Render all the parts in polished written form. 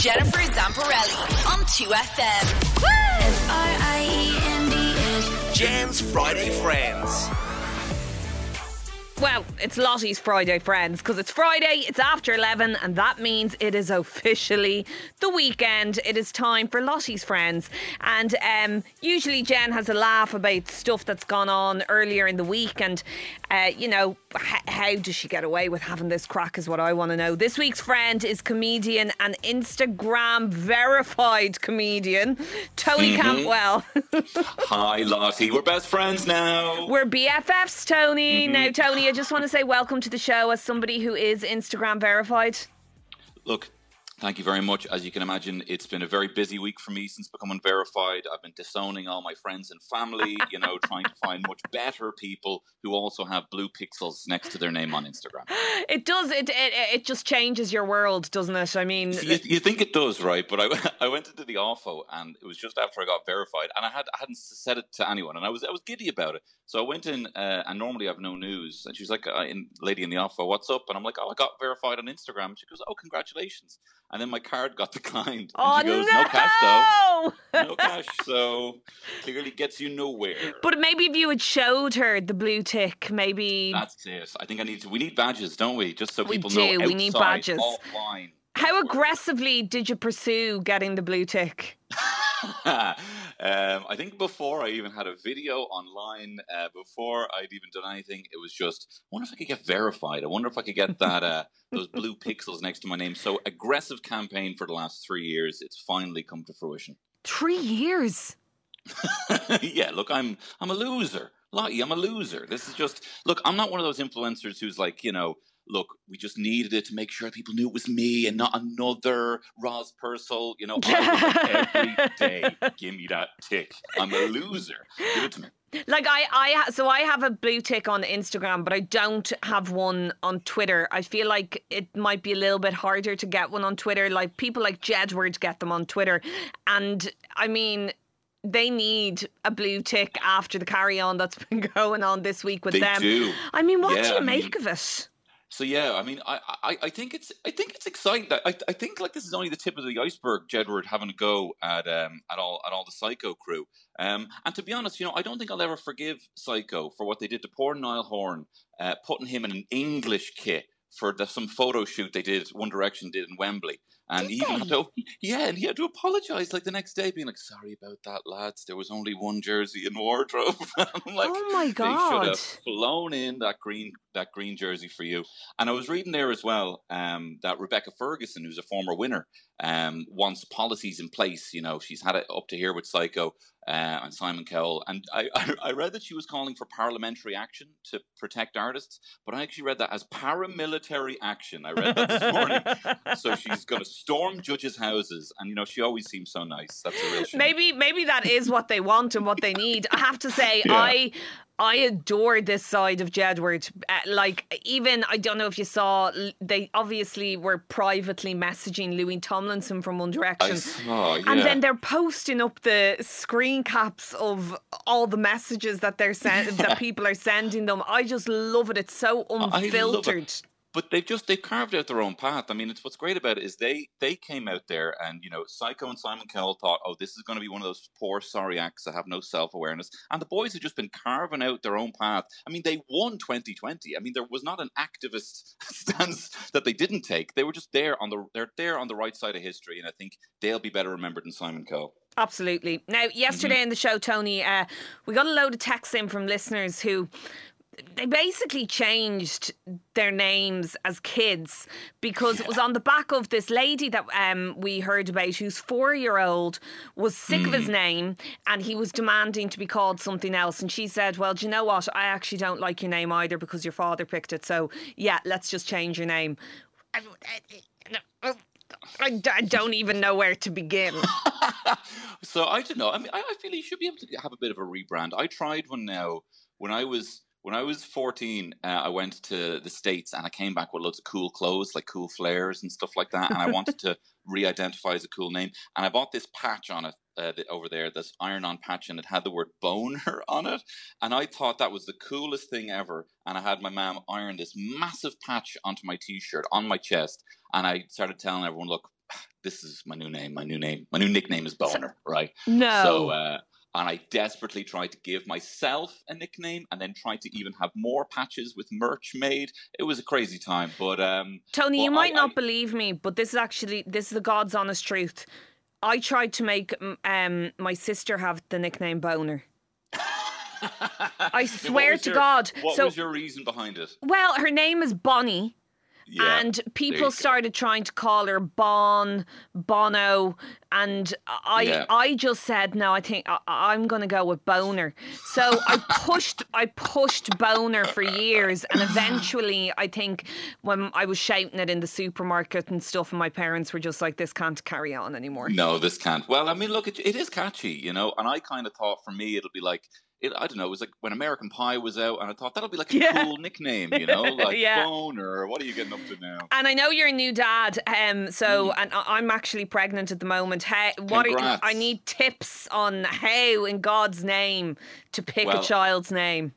Jennifer Zamparelli on 2FM. F-R-I-E-N-D-S. Jen's Friday Friends. Well, it's Lottie's Friday Friends because it's Friday, it's after 11 and that means it is officially the weekend. It is time for Lottie's Friends and usually Jen has a laugh about stuff that's gone on earlier in the week and how does she get away with having this crack is what I want to know. This week's friend is comedian and Instagram verified comedian Tony Cantwell. Hi Lottie, we're best friends now. We're BFFs, Tony. Now Tony, I just want to say welcome to the show as somebody who is Instagram verified. Look, thank you very much. As you can imagine, it's been a very busy week for me since becoming verified. I've been disowning all my friends and family, trying to find much better people who also have blue pixels next to their name on Instagram. It does. It just changes your world, doesn't it? I mean... You think it does, right? But I went into the OFO and it was just after I got verified and I hadn't said it to anyone and I was giddy about it. So I went in and normally I have no news. And she was like, lady in the OFO, what's up? And I'm like, I got verified on Instagram. She goes, oh, congratulations. And then my card got declined. And she goes, no cash though. No cash. So clearly gets you nowhere. But maybe if you had showed her the blue tick, maybe... That's it. I think we need badges, don't we? Just so people know outside, we need badges. Offline. How aggressively did you pursue getting the blue tick? I think before I even had a video online, before I'd even done anything, it was just, I wonder if I could get verified. I wonder if I could get that those blue pixels next to my name. So aggressive campaign for the last 3 years. It's finally come to fruition. 3 years? Yeah, look, I'm a loser. Lottie, I'm a loser. This is just, look, I'm not one of those influencers who's like, look, we just needed it to make sure people knew it was me and not another Roz Purcell. I every day, give me that tick. I'm a loser. Give it to me. Like I have a blue tick on Instagram, but I don't have one on Twitter. I feel like it might be a little bit harder to get one on Twitter. Like people like Jedward get them on Twitter. And I mean... They need a blue tick after the carry-on that's been going on this week with them. They do. I mean, what do you make of it? So yeah, I mean, I think it's exciting. I think like this is only the tip of the iceberg. Jedward having a go at all the Psycho crew. And to be honest, I don't think I'll ever forgive Psycho for what they did to poor Niall Horan, putting him in an English kit for some photo shoot they did. One Direction did in Wembley. And he had to apologise like the next day, being like, sorry about that, lads. There was only one jersey in wardrobe. I'm like, oh my God. They should have flown in that green jersey for you. And I was reading there as well that Rebecca Ferguson, who's a former winner, wants policies in place. She's had it up to here with Psycho and Simon Cowell. And I read that she was calling for parliamentary action to protect artists, but I actually read that as paramilitary action. I read that this morning. So she's going to storm judges' houses, and she always seems so nice. That's a real shame. Maybe that is what they want and what they need. I have to say, yeah. I adore this side of Jedward. I don't know if you saw, they obviously were privately messaging Louis Tomlinson from One Direction. I saw, yeah. And then they're posting up the screen caps of all the messages that that people are sending them. I just love it. It's so unfiltered. But they've carved out their own path. I mean, what's great about it is they came out there and, Psycho and Simon Cowell thought, oh, this is going to be one of those poor, sorry acts that have no self-awareness. And the boys have just been carving out their own path. I mean, they won 2020. I mean, there was not an activist stance that they didn't take. They were just they're there on the right side of history. And I think they'll be better remembered than Simon Cowell. Absolutely. Now, yesterday in the show, Tony, we got a load of texts in from listeners who... They basically changed their names as kids because it was on the back of this lady that we heard about whose 4-year-old was sick of his name and he was demanding to be called something else. And she said, well, do you know what? I actually don't like your name either because your father picked it. So, yeah, let's just change your name. I don't even know where to begin. So, I don't know. I mean, I feel you should be able to have a bit of a rebrand. I tried one now when I was 14, I went to the States and I came back with loads of cool clothes, like cool flares and stuff like that. And I wanted to re-identify as a cool name. And I bought this patch on it over there, this iron-on patch, and it had the word boner on it. And I thought that was the coolest thing ever. And I had my mum iron this massive patch onto my T-shirt, on my chest. And I started telling everyone, look, this is my new name. My new nickname is Boner, right? No. So, and I desperately tried to give myself a nickname and then tried to even have more patches with merch made. It was a crazy time. But Tony, you might not believe me, but this is the God's honest truth. I tried to make my sister have the nickname Boner. I swear to God. What was your reason behind it? Well, her name is Bonnie. Yeah, and people started trying to call her Bono, and I just said no. I think I'm going to go with Boner. So I pushed Boner for years, and eventually, I think when I was shouting it in the supermarket and stuff, and my parents were just like, "This can't carry on anymore." No, this can't. Well, I mean, look, it is catchy, you know, and I kind of thought for me it'll be like. I don't know, it was like when American Pie was out, and I thought that'll be like a cool nickname, you know, like Boner. What are you getting up to now? And I know you're a new dad, and I'm actually pregnant at the moment. I need tips on how, in God's name, to pick a child's name.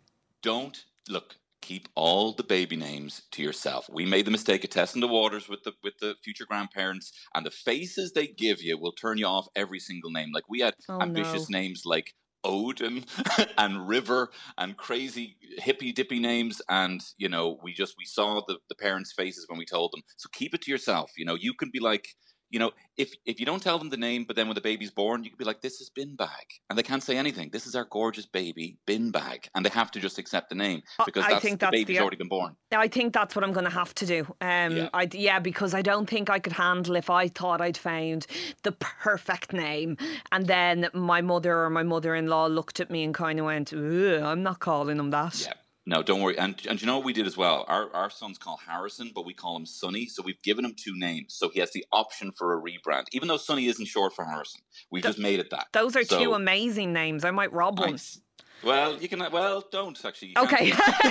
Keep all the baby names to yourself. We made the mistake of testing the waters with the future grandparents, and the faces they give you will turn you off every single name. Like we had ambitious names like Odin and River and crazy hippy dippy names, and you know we saw the parents' faces when we told them. So keep it to yourself. You know, you can be like, you know, if you don't tell them the name, but then when the baby's born, you can be like, this is Bin Bag, and they can't say anything. This is our gorgeous baby Bin Bag, and they have to just accept the name because the baby's already been born. I think that's what I'm going to have to do. Because I don't think I could handle if I thought I'd found the perfect name, and then my mother or my mother-in-law looked at me and kind of went, "I'm not calling him that." Yeah. No, don't worry. And you know what we did as well? Our son's called Harrison, but we call him Sonny. So we've given him two names. So he has the option for a rebrand. Even though Sonny isn't short for Harrison. We've just made it that. Those are two amazing names. I might rob one. Well, you can. Well, don't actually. Okay.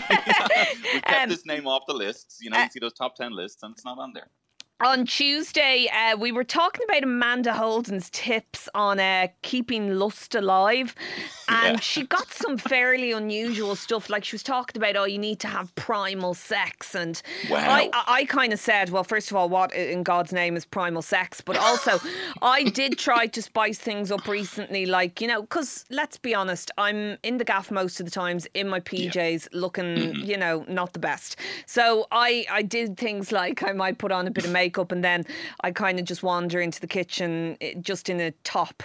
We kept this name off the lists. You know, you see those top 10 lists and it's not on there. On Tuesday, we were talking about Amanda Holden's tips on keeping lust alive, and she got some fairly unusual stuff. Like she was talking about, you need to have primal sex, and I kind of said, well, first of all, what in God's name is primal sex? But also, I did try to spice things up recently, like, you know, because let's be honest, I'm in the gaff most of the times in my PJs, looking, you know, not the best. So I did things like I might put on a bit of makeup, and then I kind of just wander into the kitchen just in a top.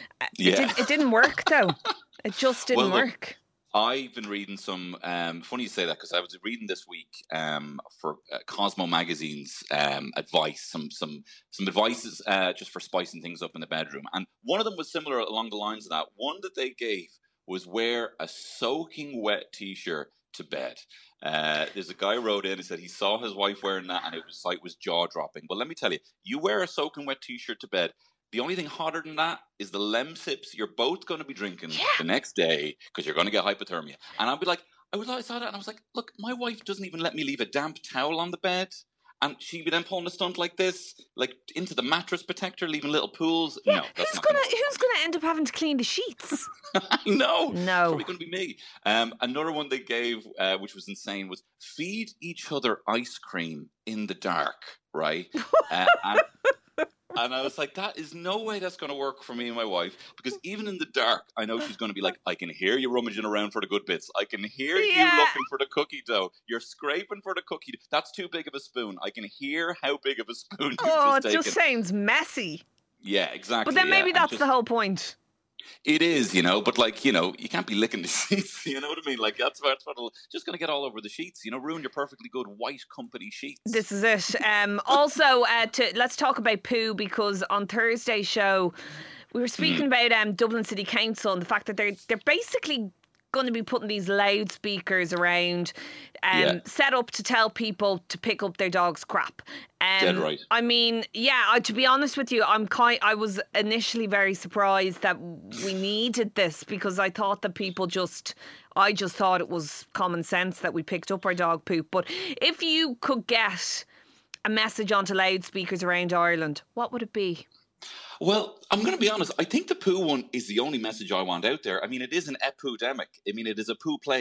It didn't work though. It just didn't work. I've been reading some, funny you say that, because I was reading this week for Cosmo Magazine's advice, some advices just for spicing things up in the bedroom. And one of them was similar along the lines of that. One that they gave was wear a soaking wet T-shirt to bed. There's a guy wrote in and said he saw his wife wearing that and it was jaw-dropping. But let me tell you, you wear a soaking wet T-shirt to bed, the only thing hotter than that is the Lemsips you're both going to be drinking the next day because you're going to get hypothermia. And I'll be like, I saw that and I was like, look, my wife doesn't even let me leave a damp towel on the bed. And she'd be then pulling a stunt like this, like into the mattress protector, leaving little pools. Yeah, no, that's who's gonna end up having to clean the sheets? I know. No. It's probably going to be me. Another one they gave, which was insane, was feed each other ice cream in the dark, right? And I was like, that is no way that's going to work for me and my wife, because even in the dark, I know she's going to be like, I can hear you rummaging around for the good bits. I can hear you looking for the cookie dough. You're scraping for the cookie dough. That's too big of a spoon. I can hear how big of a spoon you've just taken. It just sounds messy. Yeah, exactly. But then maybe that's the whole point. It is, you know, but like, you know, you can't be licking the sheets, you know what I mean? Like, that's what just going to get all over the sheets, you know, ruin your perfectly good white company sheets. This is it. Also, let's talk about poo, because on Thursday's show, we were speaking about Dublin City Council and the fact that they're basically going to be putting these loudspeakers around set up to tell people to pick up their dog's crap. Dead right. I mean, to be honest with you, I was initially very surprised that we needed this, because I thought that people I just thought it was common sense that we picked up our dog poop. But if you could get a message onto loudspeakers around Ireland, what would it be? Well, I'm going to be honest. I think the poo one is the only message I want out there. I mean, it is an epidemic. I mean, it is a poo plague.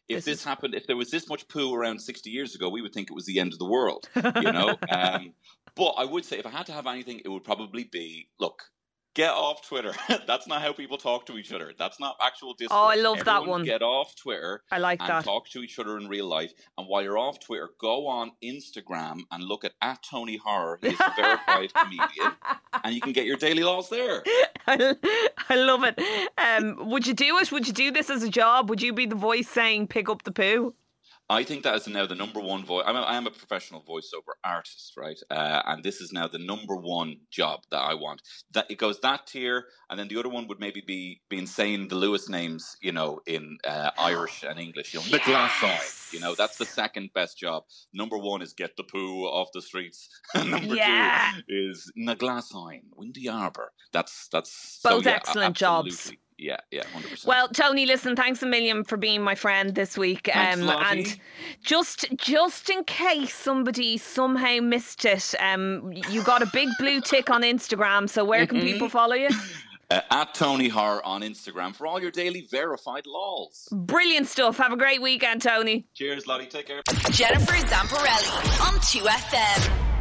if this happened, if there was this much poo around 60 years ago, we would think it was the end of the world, you know? But I would say if I had to have anything, it would probably be, look, get off Twitter. That's not how people talk to each other. That's not actual discourse. Oh, I love that one. Get off Twitter. I like and that. talk to each other in real life. And while you're off Twitter, go on Instagram and look at Tony Horror. He's a verified comedian. And you can get your daily laws there. I love it. Would you do it? Would you do this as a job? Would you be the voice saying pick up the poo? I think that is now the number one voice. I am a professional voiceover artist, right? And this is now the number one job that I want. That it goes that tier, and then the other one would maybe be saying the Lewis names, you know, in Irish and English. You know, the glass eye. You know, that's the second best job. Number one is get the poo off the streets. Number two is na glass eye, Windy Arbor. That's both excellent jobs. Yeah, 100%. Well, Tony, listen, thanks a million for being my friend this week. Thanks, and just in case somebody somehow missed it, you got a big blue tick on Instagram. So where can people follow you? At Tony Horror on Instagram for all your daily verified lols. Brilliant stuff. Have a great weekend, Tony. Cheers, Lottie. Take care. Jennifer Zamparelli on 2FM.